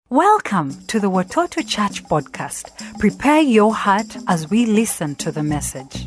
Welcome to the Watoto Church podcast. Prepare your heart as we listen to the message.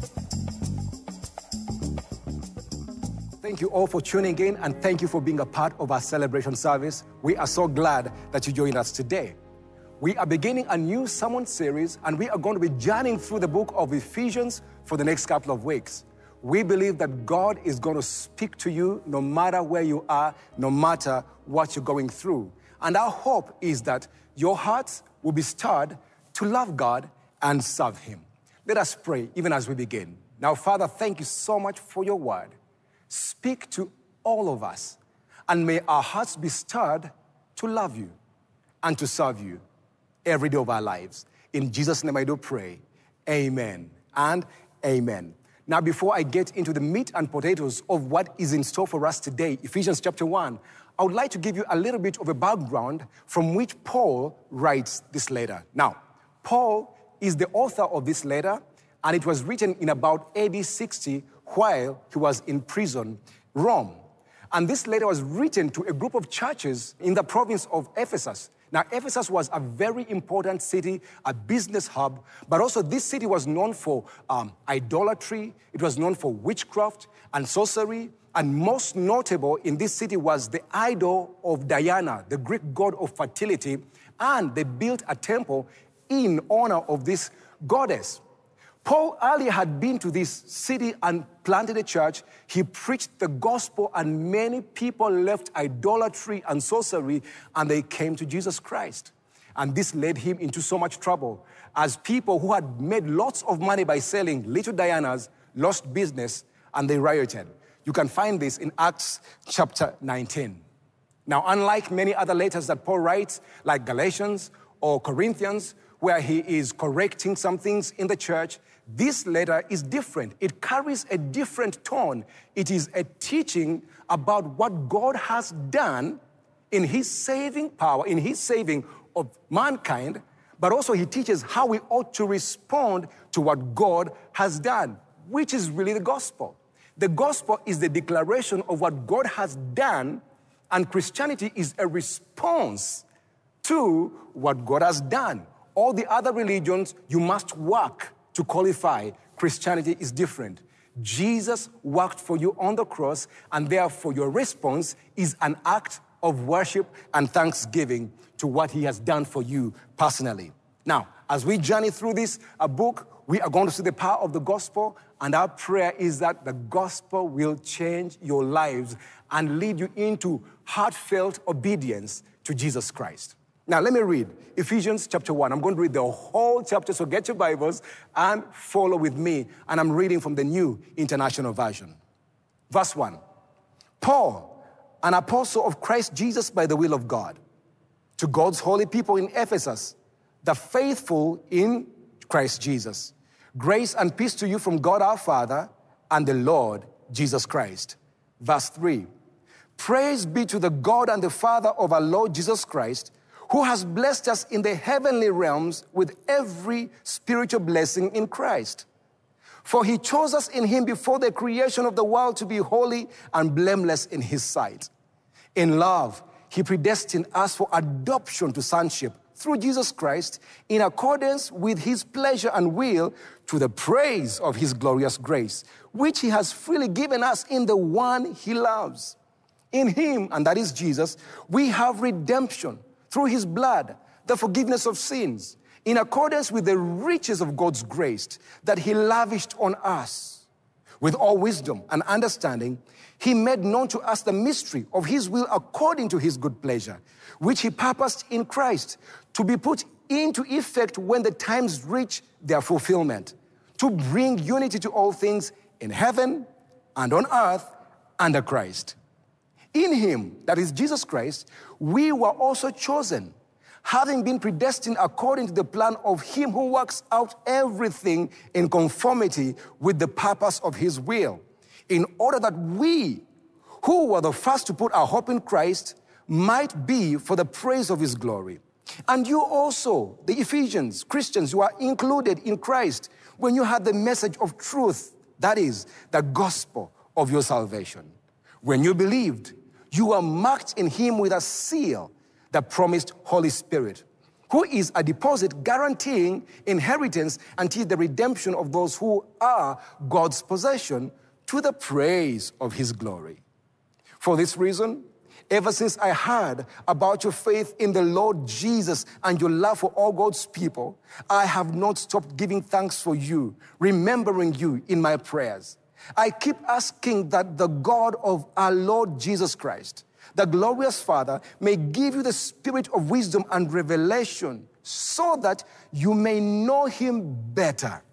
Thank you all for tuning in, and thank you for being a part of our celebration service. We are so glad that you joined us today. We are beginning a new sermon series, and we are going to be journeying through the book of Ephesians for the next couple of weeks. We believe that God is going to speak to you no matter where you are, no matter what you're going through. And our hope is that your hearts will be stirred to love God and serve Him. Let us pray even as we begin. Now, Father, thank you so much for your word. Speak to all of us, and may our hearts be stirred to love you and to serve you every day of our lives. In Jesus' name I do pray. Amen and amen. Now, before I get into the meat and potatoes of what is in store for us today, Ephesians chapter 1, I would like to give you a little bit of a background from which Paul writes this letter. Now, Paul is the author of this letter, and it was written in about AD 60 while he was in prison, Rome. And this letter was written to a group of churches in the province of Ephesus. Now, Ephesus was a very important city, a business hub, but also this city was known for idolatry. It was known for witchcraft and sorcery. And most notable in this city was the idol of Diana, the Greek god of fertility. And they built a temple in honor of this goddess. Paul earlier had been to this city and planted a church. He preached the gospel, and many people left idolatry and sorcery, and they came to Jesus Christ. And this led him into so much trouble, as people who had made lots of money by selling little Dianas lost business, and they rioted. You can find this in Acts chapter 19. Now, unlike many other letters that Paul writes, like Galatians or Corinthians, where he is correcting some things in the church, this letter is different. It carries a different tone. It is a teaching about what God has done in His saving power, in His saving of mankind, but also he teaches how we ought to respond to what God has done, which is really the gospel. The gospel is the declaration of what God has done, and Christianity is a response to what God has done. All the other religions, you must work to qualify. Christianity is different. Jesus worked for you on the cross, and therefore your response is an act of worship and thanksgiving to what He has done for you personally. Now, as we journey through this book, we are going to see the power of the gospel, and our prayer is that the gospel will change your lives and lead you into heartfelt obedience to Jesus Christ. Now, let me read Ephesians chapter 1. I'm going to read the whole chapter, so get your Bibles and follow with me. And I'm reading from the New International Version. Verse 1. Paul, an apostle of Christ Jesus by the will of God, to God's holy people in Ephesus, the faithful in Christ Jesus. Grace and peace to you from God our Father and the Lord Jesus Christ. Verse 3. Praise be to the God and the Father of our Lord Jesus Christ, who has blessed us in the heavenly realms with every spiritual blessing in Christ. For He chose us in Him before the creation of the world to be holy and blameless in His sight. In love, He predestined us for adoption to sonship through Jesus Christ, in accordance with His pleasure and will, to the praise of His glorious grace, which He has freely given us in the one He loves. In Him, and that is Jesus, we have redemption through His blood, the forgiveness of sins, in accordance with the riches of God's grace that He lavished on us. With all wisdom and understanding, He made known to us the mystery of His will according to His good pleasure, which He purposed in Christ to be put into effect when the times reach their fulfillment, to bring unity to all things in heaven and on earth under Christ. In Him, that is Jesus Christ, we were also chosen, having been predestined according to the plan of Him who works out everything in conformity with the purpose of His will, in order that we, who were the first to put our hope in Christ, might be for the praise of His glory. And you also, the Ephesians, Christians, you are included in Christ when you had the message of truth, that is, the gospel of your salvation. When you believed, you were marked in Him with a seal, the promised Holy Spirit, who is a deposit guaranteeing inheritance until the redemption of those who are God's possession to the praise of his glory. For this reason, ever since I heard about your faith in the Lord Jesus and your love for all God's people, I have not stopped giving thanks for you, remembering you in my prayers. I keep asking that the God of our Lord Jesus Christ, the glorious Father, may give you the spirit of wisdom and revelation so that you may know him better.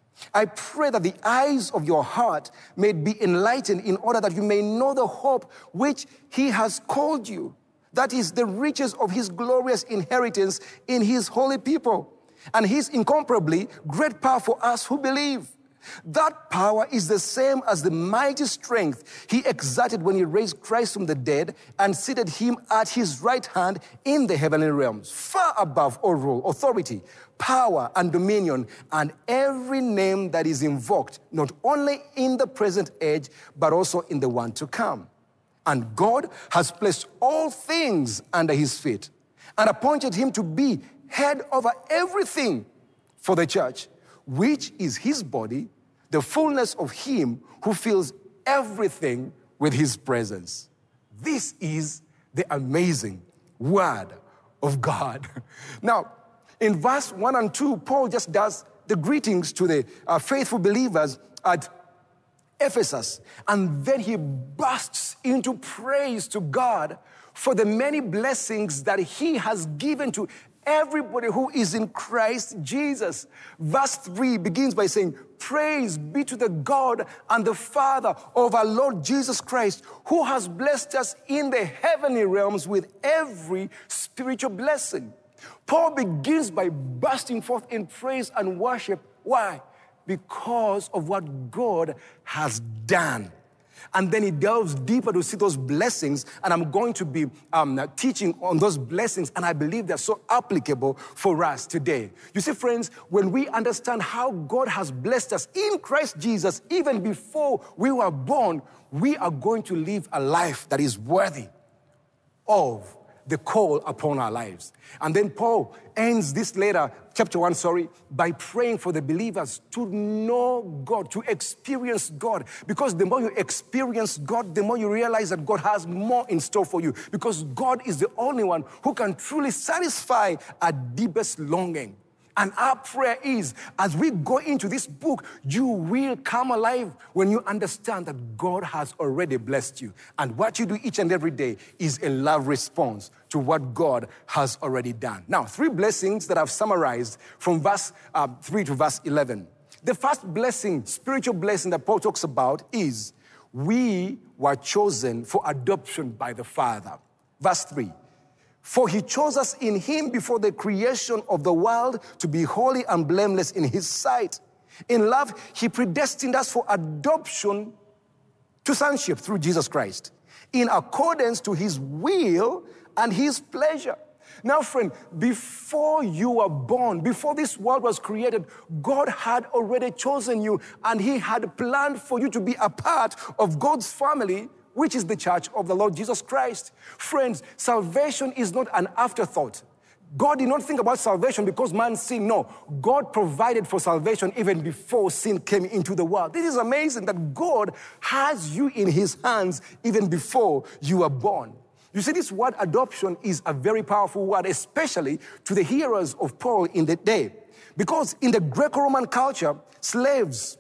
I pray that the eyes of your heart may be enlightened in order that you may know the hope which he has called you. That is the riches of his glorious inheritance in his holy people and his incomparably great power for us who believe. That power is the same as the mighty strength he exerted when he raised Christ from the dead and seated him at his right hand in the heavenly realms, far above all rule, authority, power, and dominion, and every name that is invoked, not only in the present age, but also in the one to come. And God has placed all things under his feet and appointed him to be head over everything for the church, which is his body, the fullness of him who fills everything with his presence. This is the amazing word of God. Now, in verse 1 and 2, Paul just does the greetings to the faithful believers at Ephesus, and then he bursts into praise to God for the many blessings that he has given to everybody who is in Christ Jesus. Verse 3 begins by saying, praise be to the God and the Father of our Lord Jesus Christ, who has blessed us in the heavenly realms with every spiritual blessing. Paul begins by bursting forth in praise and worship. Why? Because of what God has done. And then he delves deeper to see those blessings, and I'm going to be teaching on those blessings, and I believe they're so applicable for us today. You see, friends, when we understand how God has blessed us in Christ Jesus, even before we were born, we are going to live a life that is worthy of the call upon our lives. And then Paul ends this letter, chapter 1, by praying for the believers to know God, to experience God. Because the more you experience God, the more you realize that God has more in store for you. Because God is the only one who can truly satisfy our deepest longing. And our prayer is, as we go into this book, you will come alive when you understand that God has already blessed you. And what you do each and every day is a love response to what God has already done. Now, 3 blessings that I've summarized from verse 3 to verse 11. The first blessing, spiritual blessing that Paul talks about is, we were chosen for adoption by the Father. Verse 3. For he chose us in him before the creation of the world to be holy and blameless in his sight. In love, he predestined us for adoption to sonship through Jesus Christ, in accordance to his will and his pleasure. Now, friend, before you were born, before this world was created, God had already chosen you, and he had planned for you to be a part of God's family, which is the church of the Lord Jesus Christ. Friends, salvation is not an afterthought. God did not think about salvation because man sinned. No, God provided for salvation even before sin came into the world. This is amazing that God has you in his hands even before you were born. You see, this word adoption is a very powerful word, especially to the hearers of Paul in the day. Because in the Greco-Roman culture, slaves,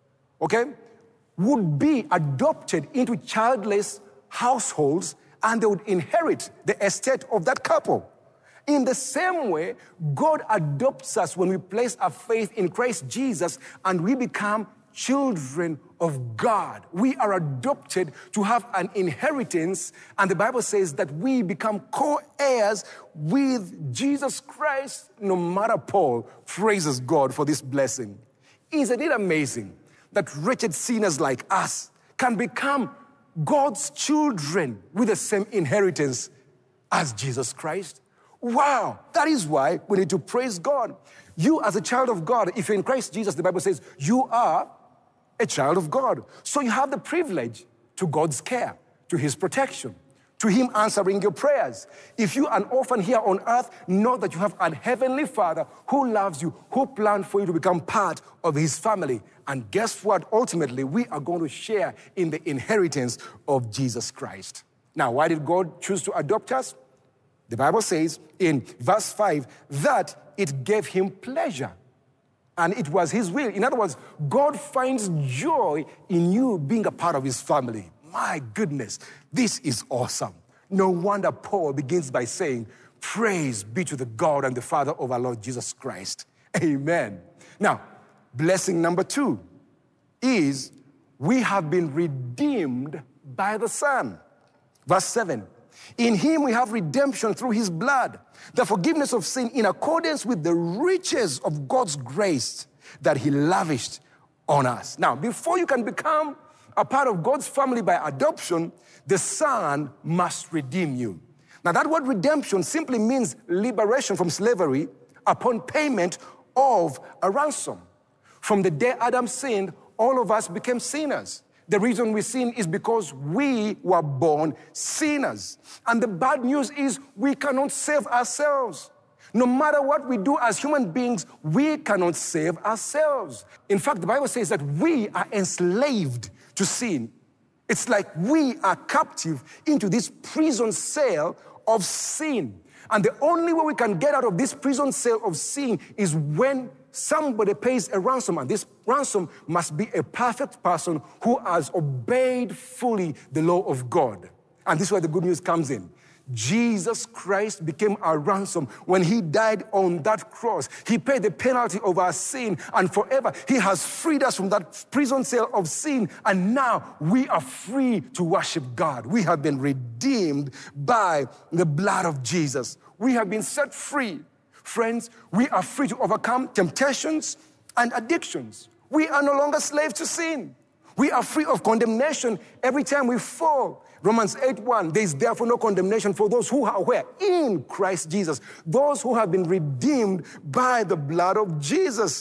would be adopted into childless households, and they would inherit the estate of that couple. In the same way, God adopts us when we place our faith in Christ Jesus, and we become children of God. We are adopted to have an inheritance, and the Bible says that we become co-heirs with Jesus Christ. No matter Paul praises God for this blessing. Isn't it amazing that wretched sinners like us can become God's children with the same inheritance as Jesus Christ? Wow, that is why we need to praise God. You as a child of God, if you're in Christ Jesus, the Bible says you are a child of God. So you have the privilege to God's care, to his protection, to him answering your prayers. If you are an orphan here on earth, know that you have a heavenly Father who loves you, who planned for you to become part of his family. And guess what? Ultimately, we are going to share in the inheritance of Jesus Christ. Now, why did God choose to adopt us? The Bible says in verse 5 that it gave him pleasure. And it was his will. In other words, God finds joy in you being a part of his family. My goodness, this is awesome. No wonder Paul begins by saying, praise be to the God and the Father of our Lord Jesus Christ. Amen. Now, blessing number 2 is we have been redeemed by the Son. Verse 7, in him we have redemption through his blood, the forgiveness of sin in accordance with the riches of God's grace that he lavished on us. Now, before you can become a part of God's family by adoption, the Son must redeem you. Now, that word redemption simply means liberation from slavery upon payment of a ransom. From the day Adam sinned, all of us became sinners. The reason we sin is because we were born sinners. And the bad news is we cannot save ourselves. No matter what we do as human beings, we cannot save ourselves. In fact, the Bible says that we are enslaved to sin. It's like we are captive into this prison cell of sin. And the only way we can get out of this prison cell of sin is when somebody pays a ransom. And this ransom must be a perfect person who has obeyed fully the law of God. And this is where the good news comes in. Jesus Christ became our ransom when he died on that cross. He paid the penalty of our sin, and forever he has freed us from that prison cell of sin, and now we are free to worship God. We have been redeemed by the blood of Jesus. We have been set free. Friends, we are free to overcome temptations and addictions. We are no longer slaves to sin. We are free of condemnation every time we fall. Romans 8:1, there is therefore no condemnation for those who are where? In Christ Jesus. Those who have been redeemed by the blood of Jesus.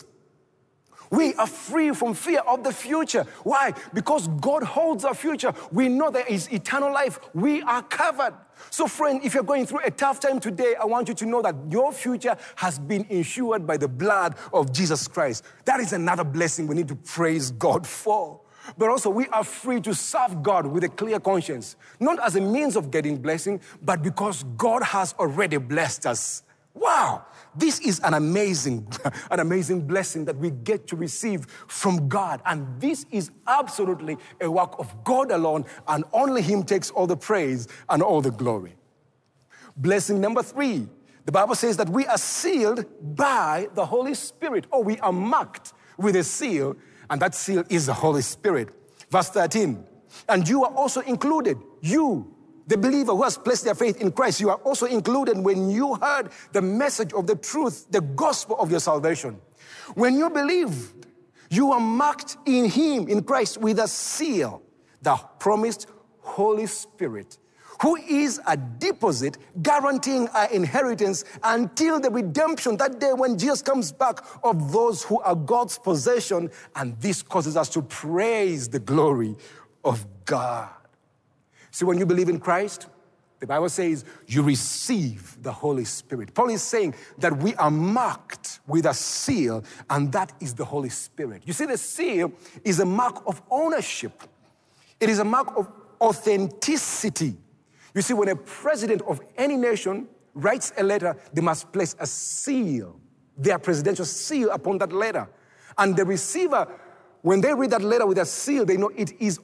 We are free from fear of the future. Why? Because God holds our future. We know there is eternal life. We are covered. So friend, if you're going through a tough time today, I want you to know that your future has been insured by the blood of Jesus Christ. That is another blessing we need to praise God for. But also we are free to serve God with a clear conscience, not as a means of getting blessing, but because God has already blessed us. Wow, this is an amazing blessing that we get to receive from God. And this is absolutely a work of God alone, and only him takes all the praise and all the glory. Blessing number 3, the Bible says that we are sealed by the Holy Spirit, or we are marked with a seal, and that seal is the Holy Spirit. Verse 13, and you are also included, you, the believer who has placed their faith in Christ, you are also included when you heard the message of the truth, the gospel of your salvation. When you believed, you are marked in him, in Christ, with a seal, the promised Holy Spirit, who is a deposit guaranteeing our inheritance until the redemption, that day when Jesus comes back, of those who are God's possession. And this causes us to praise the glory of God. See, when you believe in Christ, the Bible says you receive the Holy Spirit. Paul is saying that we are marked with a seal, and that is the Holy Spirit. You see, the seal is a mark of ownership. It is a mark of authenticity. You see, when a president of any nation writes a letter, they must place a seal, their presidential seal, upon that letter. And the receiver, when they read that letter with a seal, they know it is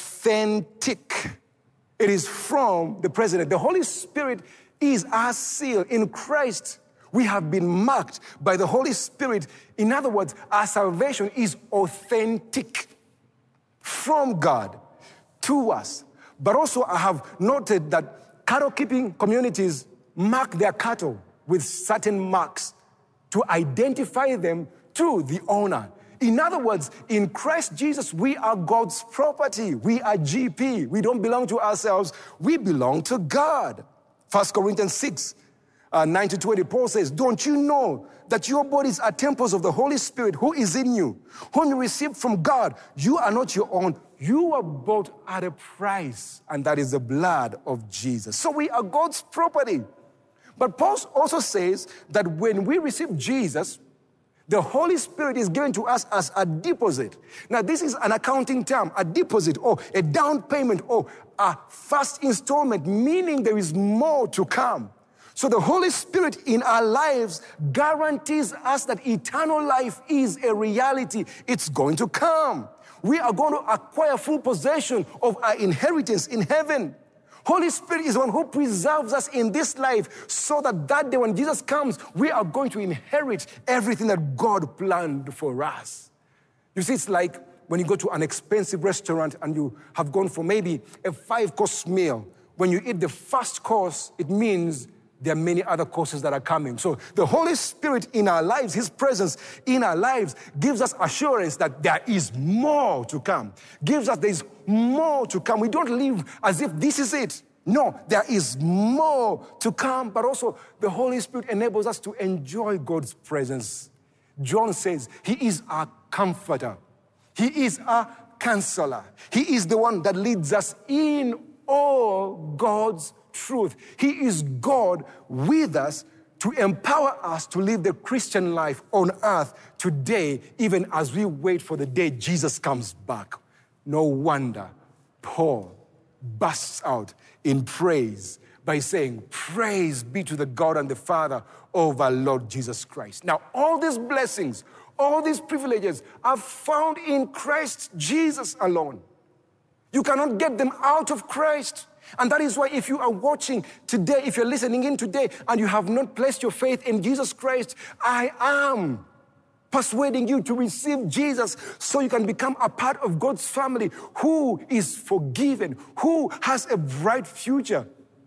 authentic. It is from the president. The Holy Spirit is our seal. In Christ, we have been marked by the Holy Spirit. In other words, our salvation is authentic from God to us. But also, I have noted that cattle-keeping communities mark their cattle with certain marks to identify them to the owner. In other words, in Christ Jesus, we are God's property. We are GP. We don't belong to ourselves. We belong to God. 1 Corinthians 6 9-20, Paul says, don't you know that your bodies are temples of the Holy Spirit who is in you, whom you received from God? You are not your own. You were bought at a price, and that is the blood of Jesus. So we are God's property. But Paul also says that when we receive Jesus, the Holy Spirit is given to us as a deposit. Now, this is an accounting term, a deposit or a down payment or a first installment, meaning there is more to come. So the Holy Spirit in our lives guarantees us that eternal life is a reality. It's going to come. We are going to acquire full possession of our inheritance in heaven. Holy Spirit is the one who preserves us in this life so that that day when Jesus comes, we are going to inherit everything that God planned for us. You see, it's like when you go to an expensive restaurant and you have gone for maybe a 5-course meal. When you eat the first course, it means there are many other courses that are coming. So the Holy Spirit in our lives, His presence in our lives gives us assurance that there is more to come. Gives us there is more to come. We don't live as if this is it. No, there is more to come. But also the Holy Spirit enables us to enjoy God's presence. John says He is our comforter. He is our counselor. He is the one that leads us in all God's truth. He is God with us to empower us to live the Christian life on earth today, even as we wait for the day Jesus comes back. No wonder Paul bursts out in praise by saying, praise be to the God and the Father of our Lord Jesus Christ. Now, all these blessings, all these privileges are found in Christ Jesus alone. You cannot get them out of Christ. And that is why if you are watching today, if you're listening in today, and you have not placed your faith in Jesus Christ, I am persuading you to receive Jesus so you can become a part of God's family who is forgiven, who has a bright future.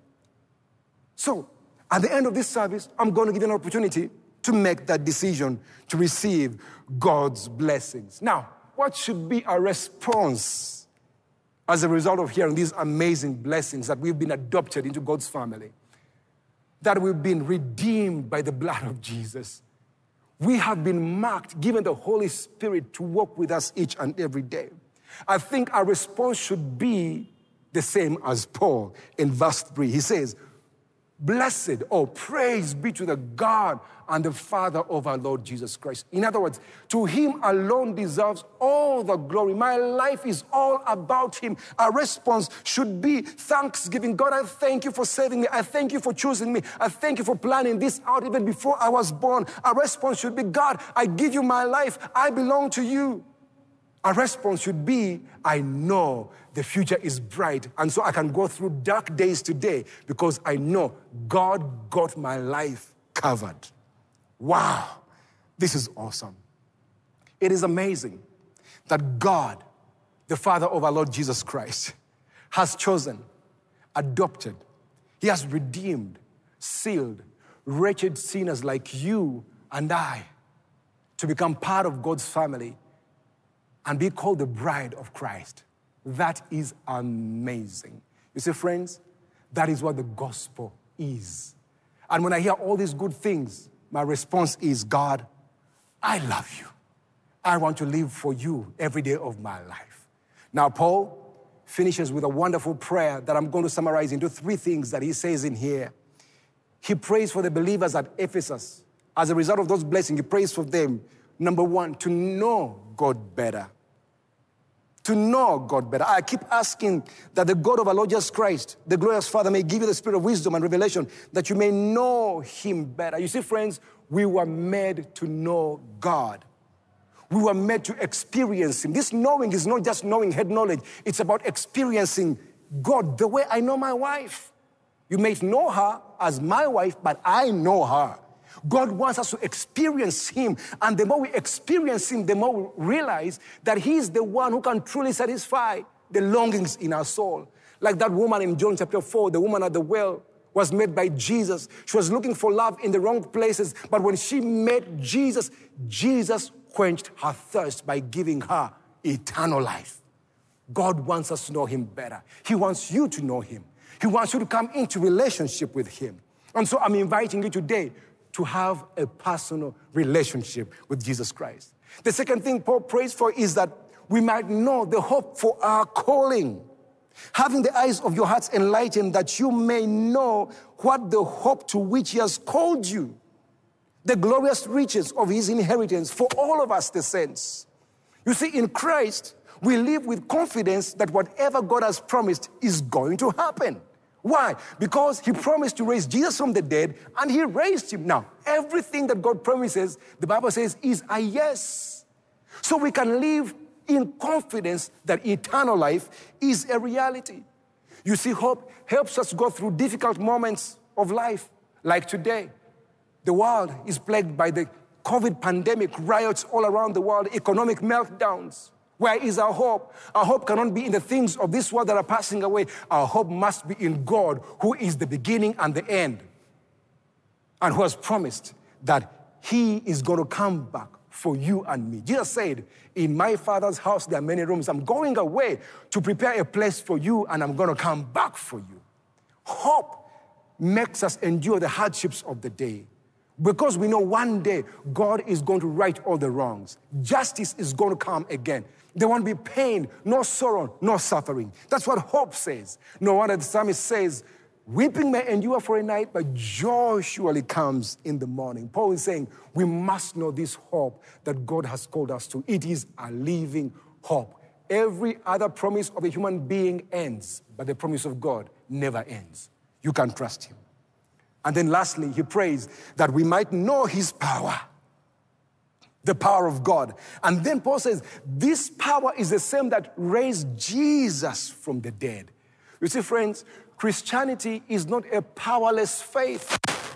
So, at the end of this service, I'm going to give you an opportunity to make that decision to receive God's blessings. Now, what should be our response as a result of hearing these amazing blessings that we've been adopted into God's family, that we've been redeemed by the blood of Jesus? We have been marked, given the Holy Spirit to walk with us each and every day. I think our response should be the same as Paul in verse 3. He says, blessed or praise be to the God and the Father of our Lord Jesus Christ. In other words, to Him alone deserves all the glory. My life is all about Him. Our response should be thanksgiving. God, I thank you for saving me. I thank you for choosing me. I thank you for planning this out even before I was born. Our response should be, God, I give you my life. I belong to you. Our response should be, I know the future is bright, and so I can go through dark days today because I know God got my life covered. Wow, this is awesome. It is amazing that God, the Father of our Lord Jesus Christ, has chosen, adopted, He has redeemed, sealed wretched sinners like you and I to become part of God's family and be called the bride of Christ. That is amazing. You see, friends, that is what the gospel is. And when I hear all these good things, my response is, God, I love you. I want to live for you every day of my life. Now, Paul finishes with a wonderful prayer that I'm going to summarize into 3 things that he says in here. He prays for the believers at Ephesus. As a result of those blessings, he prays for them, number 1, to know God better. To know God better. I keep asking that the God of our Lord Jesus Christ, the glorious Father, may give you the spirit of wisdom and revelation that you may know Him better. You see, friends, we were made to know God. We were made to experience Him. This knowing is not just knowing head knowledge. It's about experiencing God the way I know my wife. You may know her as my wife, but I know her. God wants us to experience Him. And the more we experience Him, the more we realize that He is the one who can truly satisfy the longings in our soul. Like that woman in John chapter 4, the woman at the well was met by Jesus. She was looking for love in the wrong places. But when she met Jesus, Jesus quenched her thirst by giving her eternal life. God wants us to know Him better. He wants you to know Him. He wants you to come into relationship with Him. And so I'm inviting you today to have a personal relationship with Jesus Christ. The second thing Paul prays for is that we might know the hope for our calling. Having the eyes of your hearts enlightened, that you may know what the hope to which he has called you, the glorious riches of his inheritance for all of us, the saints. You see, in Christ, we live with confidence that whatever God has promised is going to happen. Why? Because he promised to raise Jesus from the dead, and he raised him. Now, everything that God promises, the Bible says, is a yes. So we can live in confidence that eternal life is a reality. You see, hope helps us go through difficult moments of life, like today. The world is plagued by the COVID pandemic, riots all around the world, economic meltdowns. Where is our hope? Our hope cannot be in the things of this world that are passing away. Our hope must be in God, who is the beginning and the end, and who has promised that he is going to come back for you and me. Jesus said, in my Father's house there are many rooms. I'm going away to prepare a place for you, and I'm going to come back for you. Hope makes us endure the hardships of the day, because we know one day God is going to right all the wrongs. Justice is going to come again. There won't be pain, no sorrow, no suffering. That's what hope says. No wonder the psalmist says, weeping may endure for a night, but joy surely comes in the morning. Paul is saying we must know this hope that God has called us to. It is a living hope. Every other promise of a human being ends, but the promise of God never ends. You can trust him. And then lastly, he prays that we might know his power, the power of God. And then Paul says, this power is the same that raised Jesus from the dead. You see, friends, Christianity is not a powerless faith.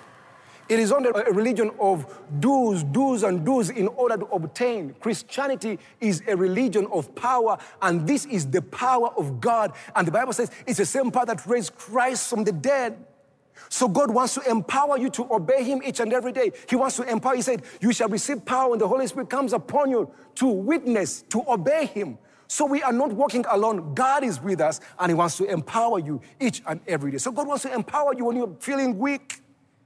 It is not a religion of do's in order to obtain. Christianity is a religion of power, and this is the power of God. And the Bible says it's the same power that raised Christ from the dead. So God wants to empower you to obey him each and every day. He wants to empower. He said, you shall receive power when the Holy Spirit comes upon you to witness, to obey him. So we are not walking alone. God is with us, and he wants to empower you each and every day. So God wants to empower you when you're feeling weak.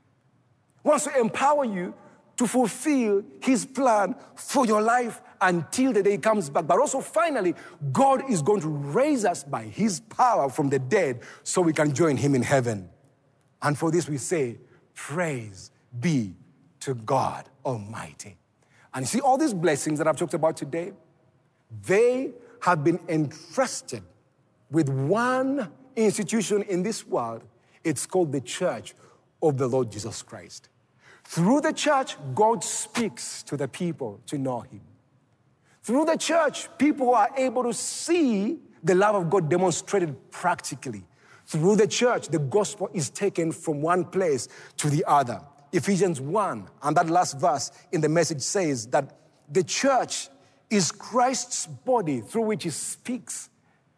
He wants to empower you to fulfill his plan for your life until the day he comes back. But also, finally, God is going to raise us by his power from the dead so we can join him in heaven. And for this we say, praise be to God Almighty. And you see, all these blessings that I've talked about today, they have been entrusted with one institution in this world. It's called the Church of the Lord Jesus Christ. Through the church, God speaks to the people to know him. Through the church, people are able to see the love of God demonstrated practically. Through the church, the gospel is taken from one place to the other. Ephesians 1, and that last verse in the message says that the church is Christ's body through which he speaks,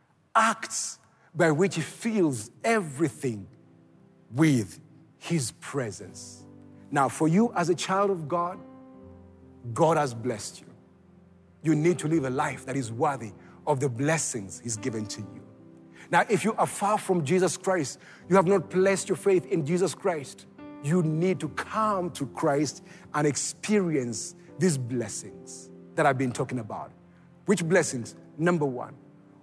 acts by which he fills everything with his presence. Now, for you as a child of God, God has blessed you. You need to live a life that is worthy of the blessings he's given to you. Now, if you are far from Jesus Christ, you have not placed your faith in Jesus Christ, you need to come to Christ and experience these blessings that I've been talking about. Which blessings? Number one,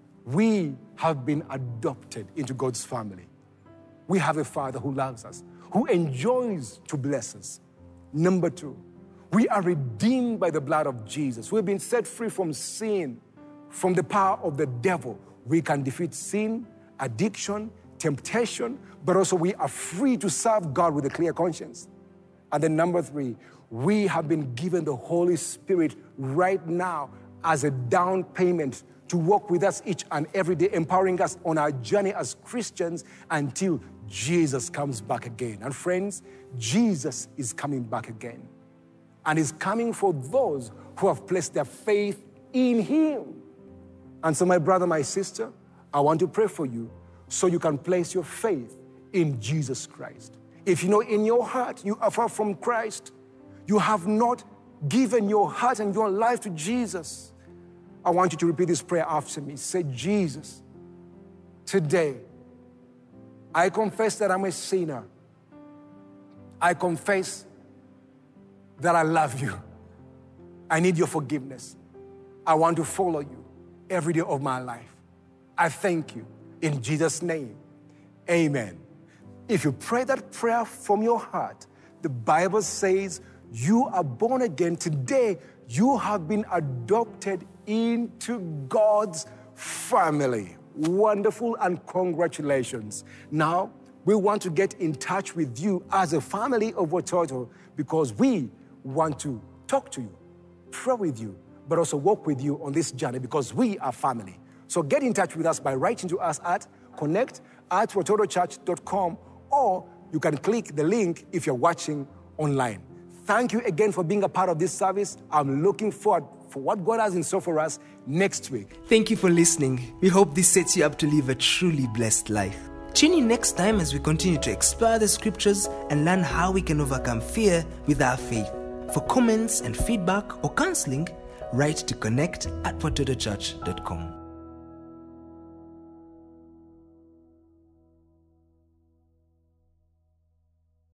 we have been adopted into God's family. We have a Father who loves us, who enjoys to bless us. Number two, we are redeemed by the blood of Jesus. We've been set free from sin, from the power of the devil. We can defeat sin, addiction, temptation, but also we are free to serve God with a clear conscience. And then number three, we have been given the Holy Spirit right now as a down payment to walk with us each and every day, empowering us on our journey as Christians until Jesus comes back again. And friends, Jesus is coming back again. And he's coming for those who have placed their faith in him. And so, my brother, my sister, I want to pray for you so you can place your faith in Jesus Christ. If you know in your heart you are far from Christ, you have not given your heart and your life to Jesus, I want you to repeat this prayer after me. Say, Jesus, today I confess that I'm a sinner I confess that I love you. I need your forgiveness. I want to follow you every day of my life. I thank you. In Jesus' name, amen. If you pray that prayer from your heart, the Bible says you are born again. Today, you have been adopted into God's family. Wonderful, and congratulations. Now, we want to get in touch with you as a family of Watoto because we want to talk to you, pray with you, but also walk with you on this journey because we are family. So get in touch with us by writing to us at connect@watotochurch.com, or you can click the link if you're watching online. Thank you again for being a part of this service. I'm looking forward for what God has in store for us next week. Thank you for listening. We hope this sets you up to live a truly blessed life. Tune in next time as we continue to explore the scriptures and learn how we can overcome fear with our faith. For comments and feedback or counseling, write to connect@watotochurch.com.